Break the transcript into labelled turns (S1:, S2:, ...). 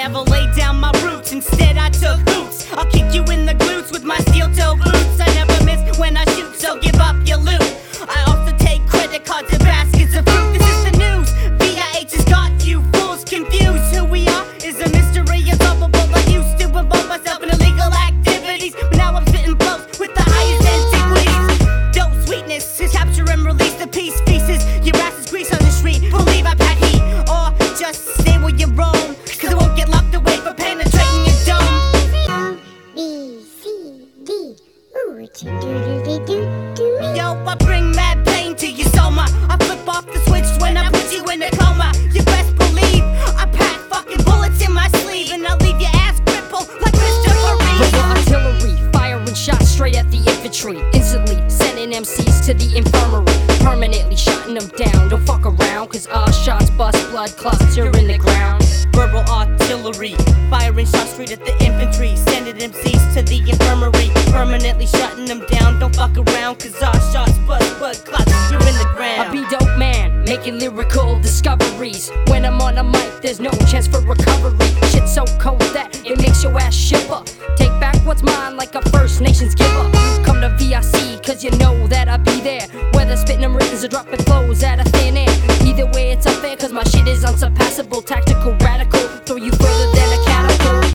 S1: never laid down my roots, instead I took hoops. I'll kick you in the glutes with my steel toe boots. I never miss when I shoot, so give up your loot. I also take credit cards and baskets of fruit. This is the news, VIH has got you fools confused. Who we are is a mystery, unsolvable. I used to involve myself in illegal activities, but now I'm sitting close with the highest antiquities. Dope sweetness is capture and release the peace feces. Your ass is grease on the street, believe I pack heat. Or just stay where you roam, cause I won't get locked away for penetrating your dome.
S2: B, C, D, ooh, do.
S1: Yo, I bring mad pain to your soma. I flip off the switch when I put you in a coma. You best believe I pack fucking bullets in my sleeve, and I'll leave your ass crippled like Christopher Reeve.
S3: Rebel artillery, firing shots straight at the infantry, instantly sending MCs to the infirmary, permanently shutting them down. Don't fuck around, cause our shots bust blood clots, you're in the ground.
S1: Verbal artillery, firing shots straight at the infantry, sending MCs to the infirmary, permanently shutting them down. Don't fuck around, cause our shots bust blood clots, you're in the ground.
S3: I be dope man, making lyrical discoveries. When I'm on a mic, there's no chance for recovery. Shit's so cold